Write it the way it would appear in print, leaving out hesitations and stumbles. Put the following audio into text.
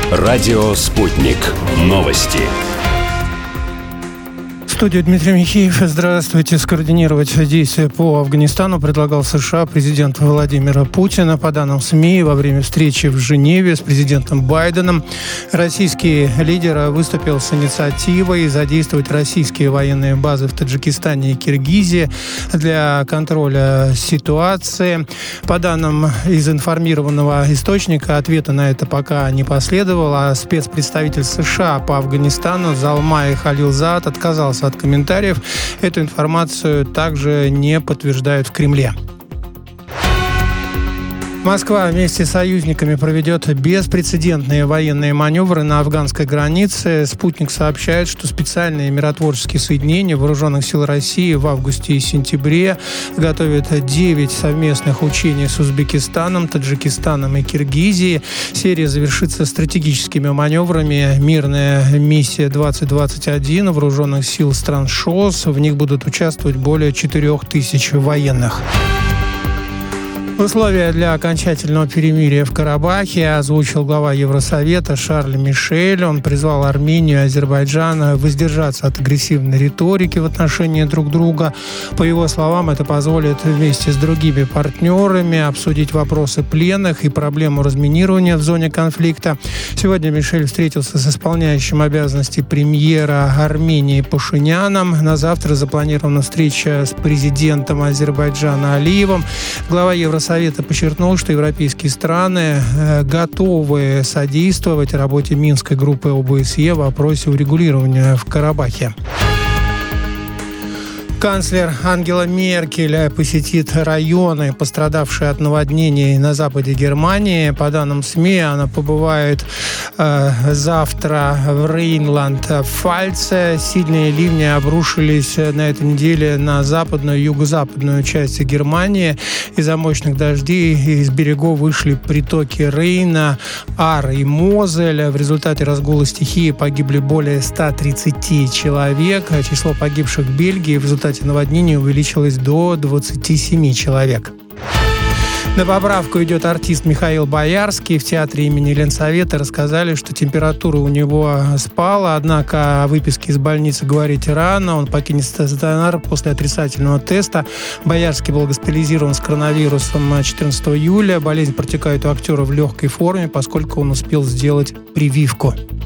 Радио «Спутник». Новости. В студии Дмитрий Михеев. Здравствуйте. Скоординировать действия по Афганистану предлагал США президент Владимира Путина. По данным СМИ, во время встречи в Женеве с президентом Байденом российский лидер выступил с инициативой задействовать российские военные базы в Таджикистане и Киргизии для контроля ситуации. По данным из информированного источника, ответа на это пока не последовало. Спецпредставитель США по Афганистану Залмай Халилзад отказался от комментариев. Эту информацию также не подтверждают в Кремле. Москва вместе с союзниками проведет беспрецедентные военные маневры на афганской границе. «Спутник» сообщает, что специальные миротворческие соединения Вооруженных сил России в августе и сентябре готовят 9 совместных учений с Узбекистаном, Таджикистаном и Киргизией. Серия завершится стратегическими маневрами «Мирная миссия-2021» Вооруженных сил стран ШОС. В них будут участвовать более 4000 военных. Условия для окончательного перемирия в Карабахе озвучил глава Евросовета Шарль Мишель. Он призвал Армению и Азербайджан воздержаться от агрессивной риторики в отношении друг друга. По его словам, это позволит вместе с другими партнерами обсудить вопросы пленных и проблему разминирования в зоне конфликта. Сегодня Мишель встретился с исполняющим обязанности премьера Армении Пашиняном. На завтра запланирована встреча с президентом Азербайджана Алиевым. Глава Евросовета подчеркнул, что европейские страны готовы содействовать работе Минской группы ОБСЕ в вопросе урегулирования в Карабахе. Канцлер Ангела Меркель посетит районы, пострадавшие от наводнений на западе Германии. По данным СМИ, она побывает завтра в Рейнланд-Пфальце. Сильные ливни обрушились на этой неделе на западную и юго-западную части Германии. Из-за мощных дождей из берегов вышли притоки Рейна, Ар и Мозель. В результате разгула стихии погибли более 130 человек. Число погибших в Бельгии в результате наводнения увеличилось до 27 человек. На поправку идет артист Михаил Боярский. В театре имени Ленсовета рассказали, что температура у него спала, однако о выписке из больницы говорить рано. Он покинет стационар после отрицательного теста. Боярский был госпитализирован с коронавирусом 14 июля. Болезнь протекает у актера в легкой форме, поскольку он успел сделать прививку.